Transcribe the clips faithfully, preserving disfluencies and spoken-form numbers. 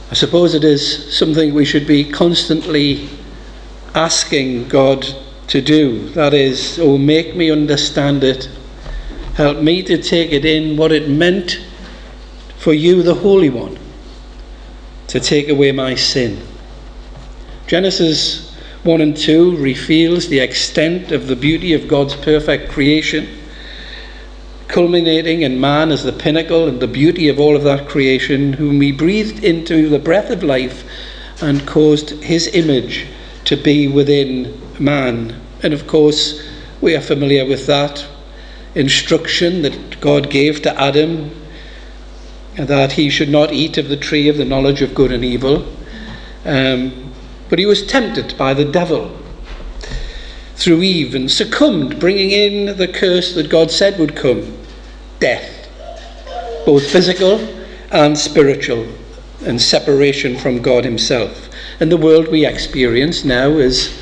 I suppose it is something we should be constantly asking God to do. That is, oh, make me understand it. Help me to take it in, what it meant for you, the Holy One, to take away my sin. Genesis one and two reveals the extent of the beauty of God's perfect creation, culminating in man as the pinnacle and the beauty of all of that creation, whom he breathed into the breath of life and caused his image to be within man. And of course, we are familiar with that instruction that God gave to Adam, that he should not eat of the tree of the knowledge of good and evil. Um, but he was tempted by the devil through Eve and succumbed, bringing in the curse that God said would come: death, both physical and spiritual, and separation from God himself. And the world we experience now is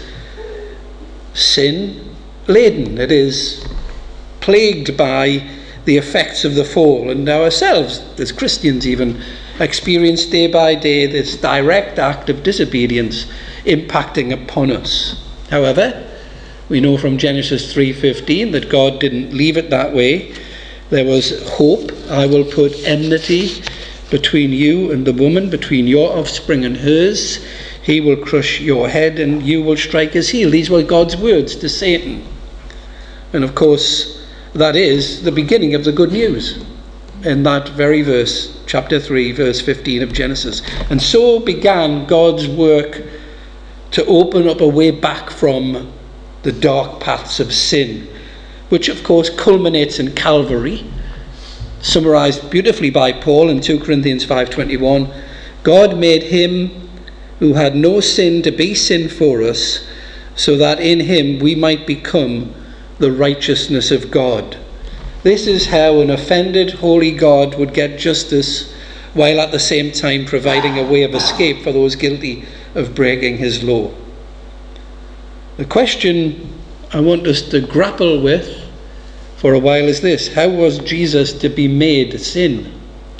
sin laden. It is plagued by the effects of the fall, and ourselves as Christians even experience day by day this direct act of disobedience impacting upon us. However, we know from Genesis three fifteen that God didn't leave it that way. There was hope. I will put enmity between you and the woman, between your offspring and hers. He will crush your head and you will strike his heel. These were God's words to Satan. And of course, that is the beginning of the good news in that very verse, chapter three, verse fifteen of Genesis. And so began God's work to open up a way back from the dark paths of sin, which of course culminates in Calvary, summarized beautifully by Paul in two Corinthians five twenty-one. God made him who had no sin to be sin for us, so that in him we might become the righteousness of God. This is how an offended holy God would get justice, while at the same time providing a way of escape for those guilty of breaking his law. The question I want us to grapple with for a while is this: how was Jesus to be made sin?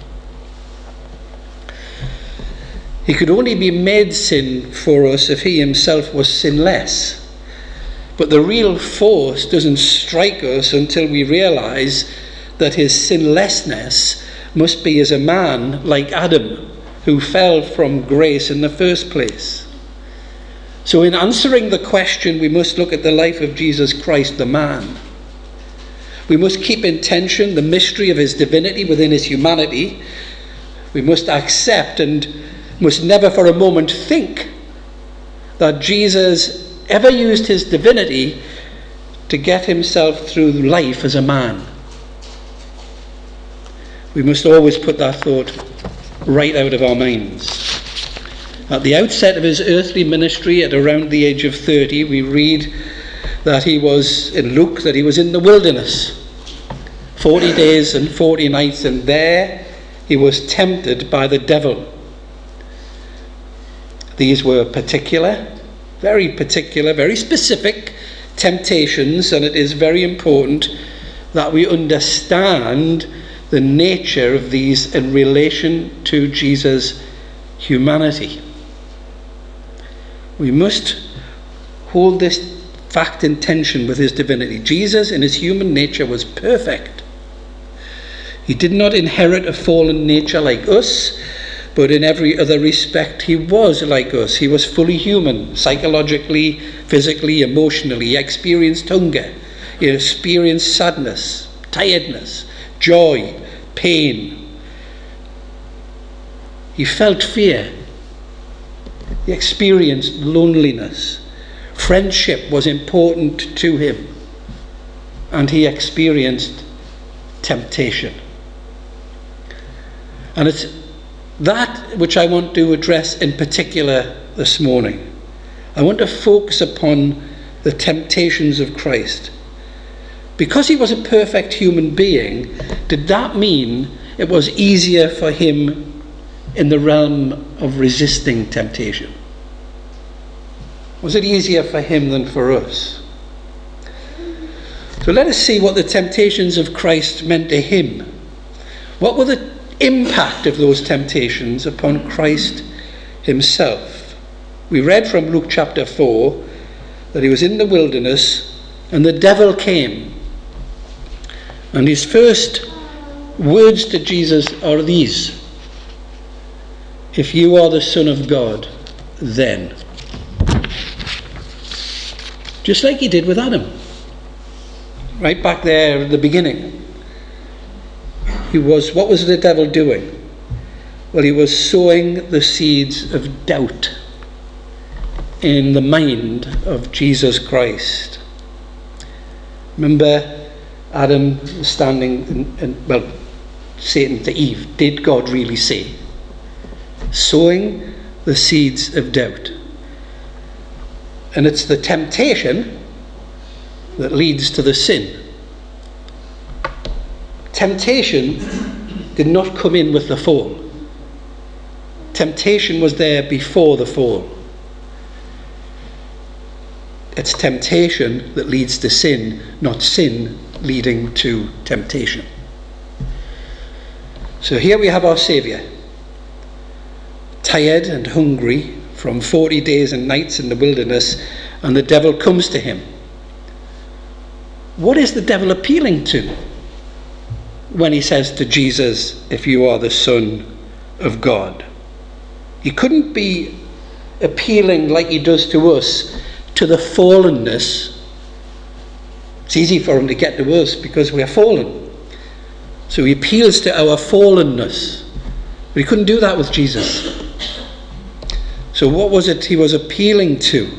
He could only be made sin for us if he himself was sinless. But the real force doesn't strike us until we realize that his sinlessness must be as a man like Adam, who fell from grace in the first place. So in answering the question, we must look at the life of Jesus Christ, the man. We must keep in tension the mystery of his divinity within his humanity. We must accept and must never for a moment think that Jesus ever used his divinity to get himself through life as a man. We must always put that thought right out of our minds. At the outset of his earthly ministry, at around the age of thirty, we read that he was, in Luke, that he was in the wilderness, forty days and forty nights, and there he was tempted by the devil. These were particular, very particular, very specific temptations, and it is very important that we understand the nature of these in relation to Jesus' humanity. We must hold this fact in tension with his divinity. Jesus in his human nature was perfect. He did not inherit a fallen nature like us, but in every other respect he was like us. He was fully human, psychologically, physically, emotionally. He experienced hunger, he experienced sadness, tiredness, joy, pain. He felt fear. He experienced loneliness. Friendship was important to him, and he experienced temptation. And it's that which I want to address in particular this morning. I want to focus upon the temptations of Christ. Because he was a perfect human being, did that mean it was easier for him in the realm of resisting temptation? Was it easier for him than for us? So let us see what the temptations of Christ meant to him. What were the impact of those temptations upon Christ himself. We read from Luke chapter four that he was in the wilderness and the devil came. And his first words to Jesus are these: "If you are the Son of God, then." Just like he did with Adam. Right back there at the beginning. He was, what was the devil doing? Well, he was sowing the seeds of doubt in the mind of Jesus Christ. Remember Adam standing and, and well, Satan to Eve, did God really say? Sowing the seeds of doubt. And it's the temptation that leads to the sin. Temptation did not come in with the fall. Temptation was there before the fall. It's temptation that leads to sin, not sin leading to temptation. So here we have our Saviour, tired and hungry from forty days and nights in the wilderness, and the devil comes to him. What is the devil appealing to when he says to Jesus, "If you are the Son of God"? He couldn't be appealing like he does to us to the fallenness. It's easy for him to get to us because we are fallen. So he appeals to our fallenness. But he couldn't do that with Jesus. So what was it he was appealing to?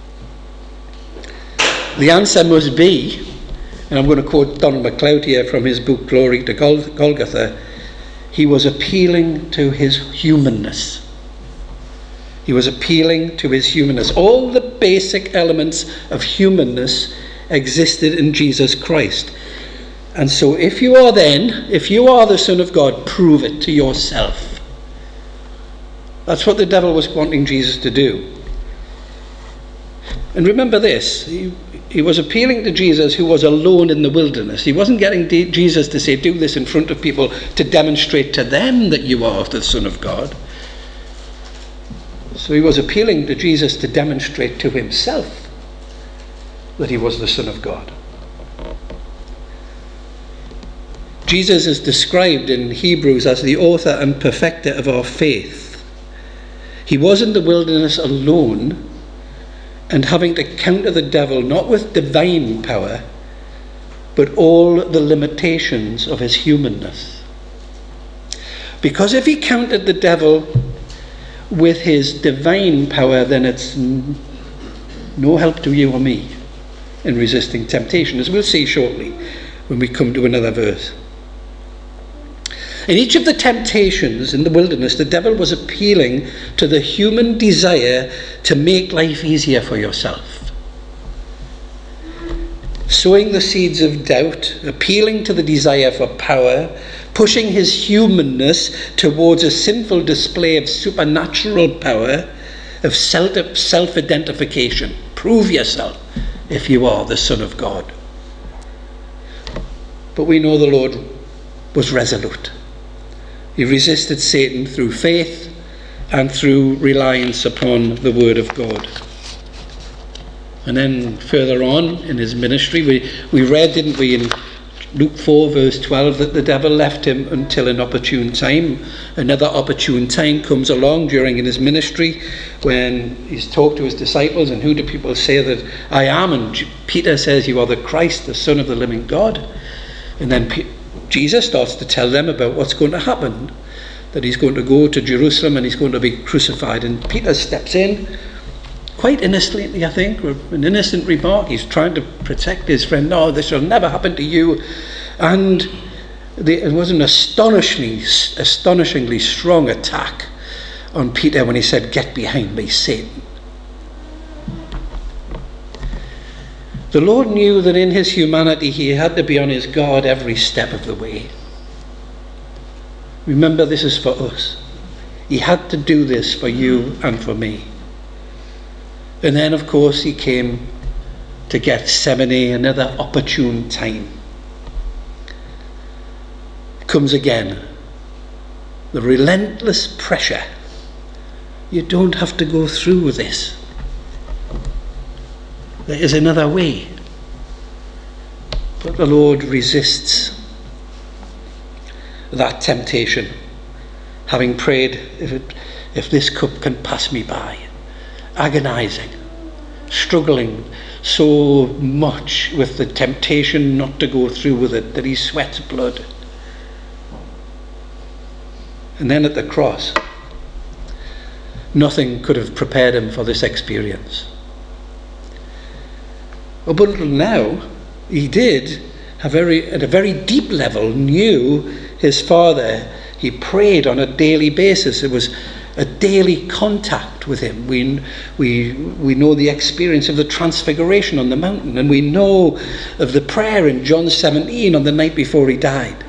The answer must be, and I'm going to quote Donald MacLeod here from his book Glory to Gol- Golgotha, he was appealing to his humanness. He was appealing to his humanness. All the basic elements of humanness existed in Jesus Christ. And so if you are then, if you are the Son of God, prove it to yourself. That's what the devil was wanting Jesus to do. And remember this, he, he was appealing to Jesus who was alone in the wilderness. He wasn't getting D- Jesus to say, do this in front of people to demonstrate to them that you are the Son of God. So he was appealing to Jesus to demonstrate to himself that he was the Son of God. Jesus is described in Hebrews as the author and perfecter of our faith. He was in the wilderness alone and having to counter the devil not with divine power but all the limitations of his humanness. Because if he countered the devil with his divine power, then it's no help to you or me in resisting temptation, as we'll see shortly when we come to another verse. In each of the temptations in the wilderness, the devil was appealing to the human desire to make life easier for yourself. Sowing the seeds of doubt, appealing to the desire for power, pushing his humanness towards a sinful display of supernatural power, of self- self-identification. Prove yourself if you are the Son of God. But we know the Lord was resolute. He resisted Satan through faith and through reliance upon the Word of God. And then further on in his ministry, we, we read, didn't we, in Luke four verse twelve, that the devil left him until an opportune time. Another opportune time comes along during in his ministry when he's talked to his disciples, and who do people say that I am? And Peter says, you are the Christ, the Son of the living God. And then P- Jesus starts to tell them about what's going to happen, that he's going to go to Jerusalem and he's going to be crucified. And Peter steps in, quite innocently, I think, with an innocent remark. He's trying to protect his friend. No, this will never happen to you. And the, it was an astonishingly, astonishingly strong attack on Peter when he said, "Get behind me, Satan." The Lord knew that in his humanity he had to be on his guard every step of the way. Remember, this is for us. He had to do this for you and for me. And then, of course, he came to Gethsemane, another opportune time. Comes again. The relentless pressure You don't have to go through with this. There is another way. But the Lord resists that temptation, having prayed, if, it, if this cup can pass me by, agonizing, struggling so much with the temptation not to go through with it that he sweats blood. And then at the cross, nothing could have prepared him for this experience. Oh, but now, he did, a very, at a very deep level, knew his Father. He prayed on a daily basis. It was a daily contact with him. We, we, we know the experience of the transfiguration on the mountain, and we know of the prayer in John seventeen on the night before he died.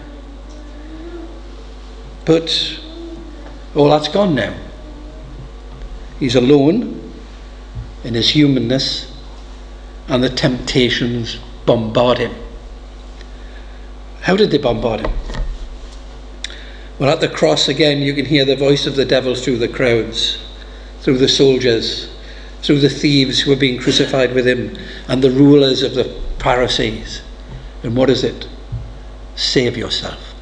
But all that's gone now. He's alone in his humanness, and the temptations bombard him. How did they bombard him? Well, at the cross again, you can hear the voice of the devil through the crowds, through the soldiers, through the thieves who were being crucified with him, and the rulers of the Pharisees. And what is it? Save yourself.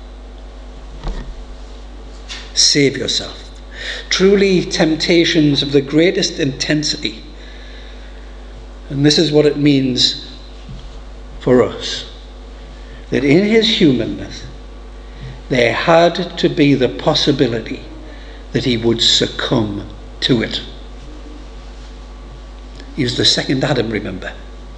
Save yourself. Truly, temptations of the greatest intensity. And this is what it means for us. That in his humanness, there had to be the possibility that he would succumb to it. He was the second Adam, remember.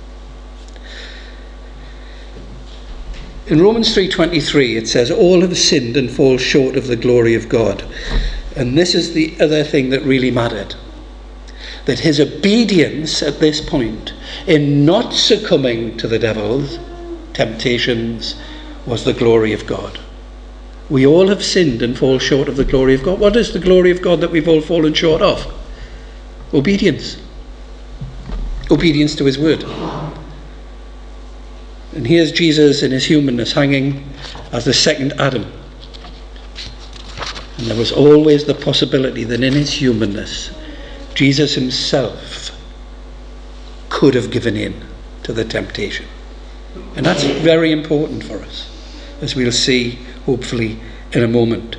In Romans three twenty-three it says, all have sinned and fall short of the glory of God. And this is the other thing that really mattered. That his obedience at this point in not succumbing to the devil's temptations was the glory of God. We all have sinned and fall short of the glory of God. What is the glory of God that we've all fallen short of? Obedience. Obedience to his word. And here's Jesus in his humanness hanging as the second Adam. And there was always the possibility that in his humanness, Jesus himself could have given in to the temptation. And that's very important for us, as we'll see hopefully in a moment.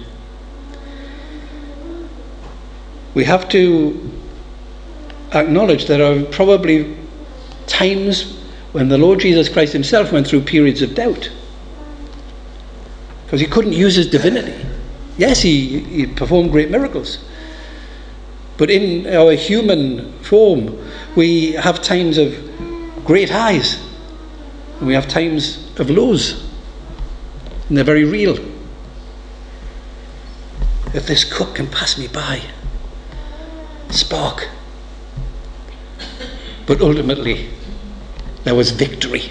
We have to acknowledge there are probably times when the Lord Jesus Christ himself went through periods of doubt, because he couldn't use his divinity. Yes, he, he performed great miracles, but in our human form we have times of great highs and we have times of lows, and they're very real. If this cup can pass me by, spark. But ultimately there was victory.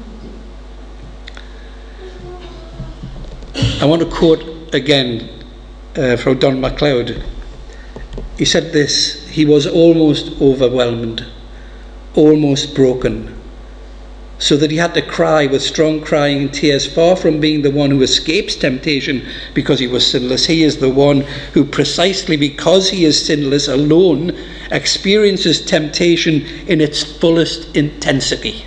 I want to quote again uh, from Don MacLeod. He said this: he was almost overwhelmed, almost broken, so that he had to cry with strong crying and tears. Far from being the one who escapes temptation because he was sinless, he is the one who, precisely because he is sinless alone, experiences temptation in its fullest intensity.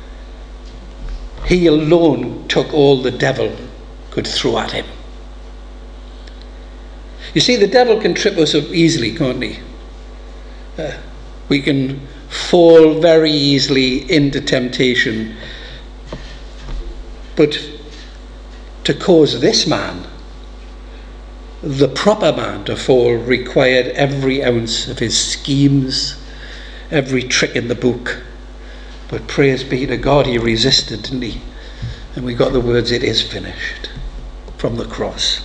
He alone took all the devil could throw at him. You see, the devil can trip us up easily, can't he? Uh, we can fall very easily into temptation. But to cause this man, the proper man, to fall required every ounce of his schemes, every trick in the book. But praise be to God, he resisted, didn't he? And we got the words, "It is finished," from the cross.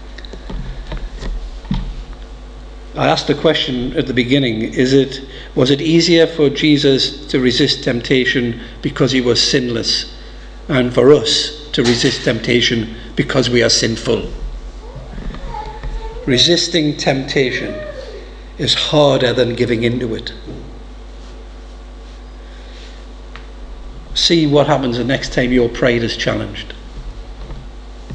I asked the question at the beginning, is it, was it easier for Jesus to resist temptation because he was sinless, and for us to resist temptation because we are sinful? Resisting temptation is harder than giving into it. See what happens the next time your pride is challenged.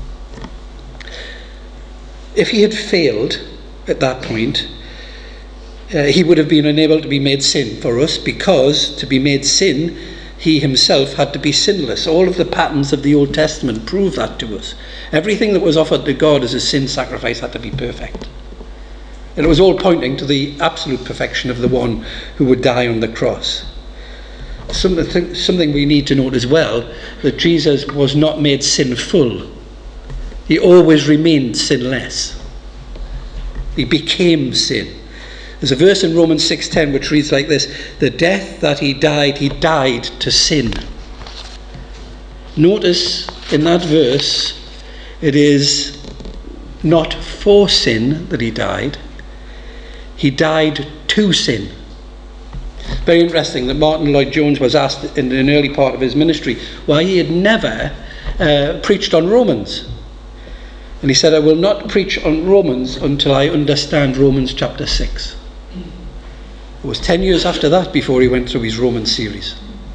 If he had failed at that point, uh, he would have been unable to be made sin for us, because to be made sin, he himself had to be sinless. All of the patterns of the Old Testament prove that to us. Everything that was offered to God as a sin sacrifice had to be perfect. And it was all pointing to the absolute perfection of the one who would die on the cross. Something, something we need to note as well, that Jesus was not made sinful. He always remained sinless. He became sin. There's a verse in Romans six ten which reads like this: the death that he died, he died to sin. Notice in that verse, it is not for sin that he died. He died to sin. Very interesting that Martin Lloyd-Jones was asked in an early part of his ministry why he had never uh, preached on Romans. And he said, I will not preach on Romans until I understand Romans chapter six. It was ten years after that before he went through his Romans series.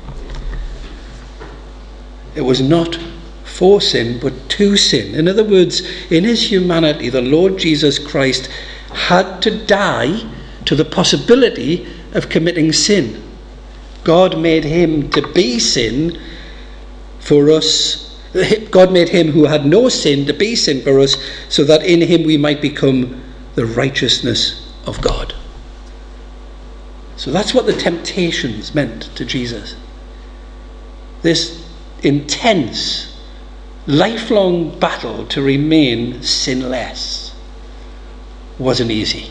It was not for sin, but to sin. In other words, in his humanity, the Lord Jesus Christ had to die to the possibility of committing sin. God made him to be sin for us. God made him who had no sin to be sin for us, so that in him we might become the righteousness of God. So that's what the temptations meant to Jesus. This intense, lifelong battle to remain sinless wasn't easy.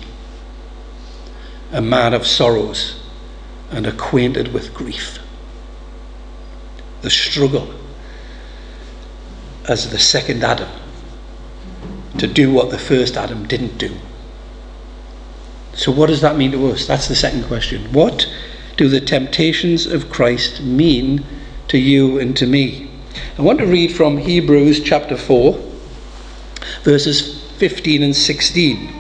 A man of sorrows and acquainted with grief. The struggle as the second Adam to do what the first Adam didn't do. So what does that mean to us? That's the second question. What do the temptations of Christ mean to you and to me? I want to read from Hebrews chapter four, verses fifteen and sixteen.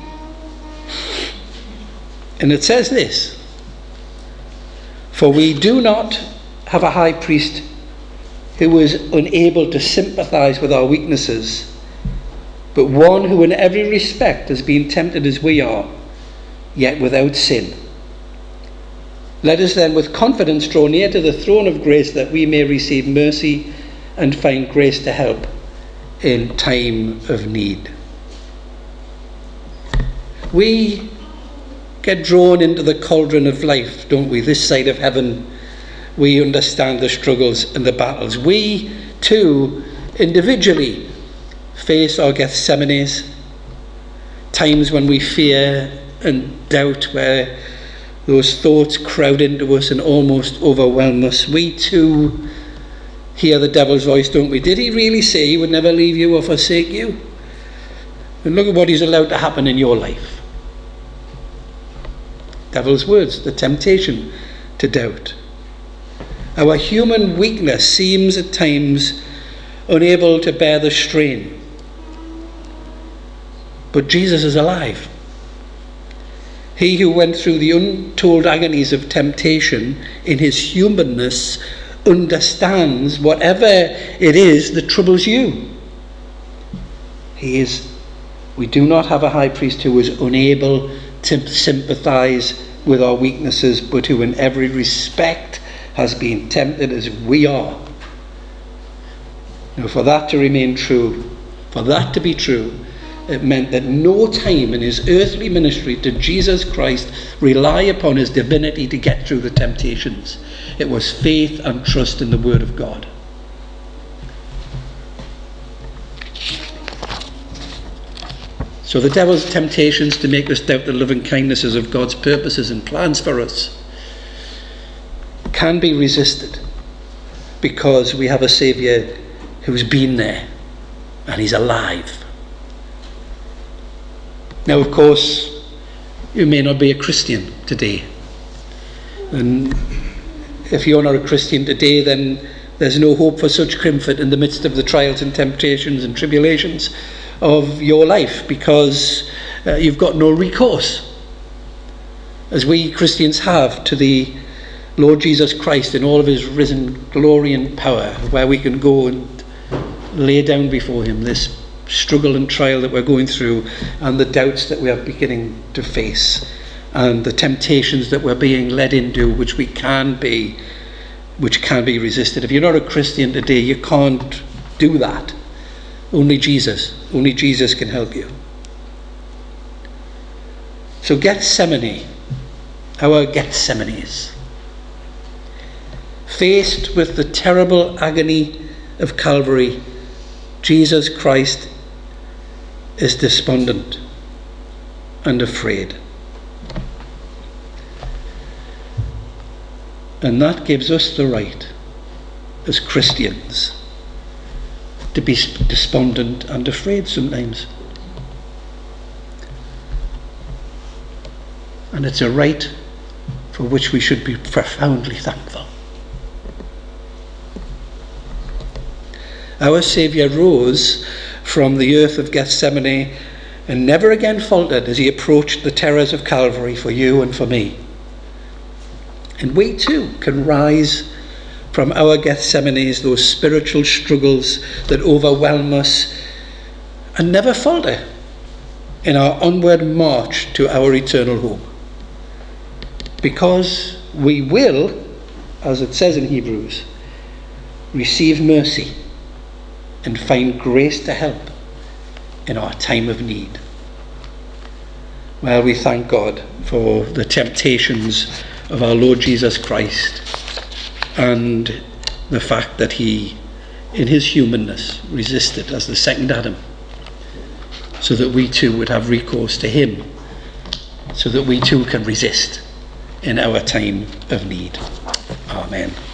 And it says this: for we do not have a high priest who is unable to sympathize with our weaknesses, but one who in every respect has been tempted as we are, yet without sin. Let us then with confidence draw near to the throne of grace, that we may receive mercy and find grace to help in time of need. We get drawn into the cauldron of life, don't we? This side of heaven, we understand the struggles and the battles. We too individually face our Gethsemanes, times when we fear and doubt, where those thoughts crowd into us and almost overwhelm us. We too hear the devil's voice, don't we? Did he really say he would never leave you or forsake you? And look at what he's allowed to happen in your life. Devil's words, the temptation to doubt. Our human weakness seems at times unable to bear the strain. But Jesus is alive. He who went through the untold agonies of temptation in his humanness understands whatever it is that troubles you. He is, we do not have a high priest who is unable to sympathize with our weaknesses, but who in every respect has been tempted as we are. Now, for that to remain true, for that to be true, it meant that no time in his earthly ministry did Jesus Christ rely upon his divinity to get through the temptations. It was faith and trust in the Word of God. So the devil's temptations to make us doubt the loving kindnesses of God's purposes and plans for us can be resisted, because we have a Saviour who's been there and he's alive. Now, of course, you may not be a Christian today. And if you're not a Christian today, then there's no hope for such comfort in the midst of the trials and temptations and tribulations of your life, because uh, you've got no recourse, as we Christians have, to the Lord Jesus Christ in all of his risen glory and power, where we can go and lay down before him this struggle and trial that we're going through and the doubts that we are beginning to face. and the temptations that we're being led into, which we can be, which can be resisted. If you're not a Christian today, you can't do that. Only Jesus, only Jesus can help you. So Gethsemane, our Gethsemanes, faced with the terrible agony of Calvary, Jesus Christ is despondent and afraid. And that gives us the right, as Christians, to be despondent and afraid sometimes. And it's a right for which we should be profoundly thankful. Our Saviour rose from the earth of Gethsemane and never again faltered as he approached the terrors of Calvary for you and for me. And we too can rise from our Gethsemanes, those spiritual struggles that overwhelm us, and never falter in our onward march to our eternal home. Because we will, as it says in Hebrews, receive mercy and find grace to help in our time of need. Well, we thank God for the temptations of our Lord Jesus Christ and the fact that he, in his humanness, resisted as the second Adam, so that we too would have recourse to him, so that we too can resist in our time of need. Amen.